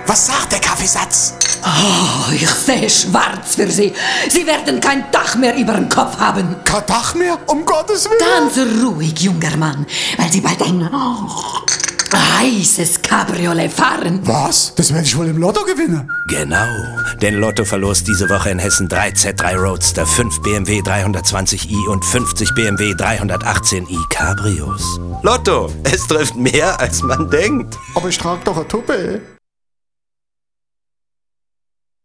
Was sagt der Kaffeesatz? Oh, ich sehe schwarz für Sie. Sie werden kein Dach mehr über dem Kopf haben. Kein Dach mehr? Um Gottes Willen. Ganz ruhig, junger Mann, weil Sie bald ein heißes Cabriolet fahren. Was? Das werde ich wohl im Lotto gewinnen. Genau, denn Lotto verlost diese Woche in Hessen 3 Z3 Roadster, 5 BMW 320i und 50 BMW 318i Cabrios. Lotto, es trifft mehr, als man denkt. Aber ich trage doch eine Tuppe.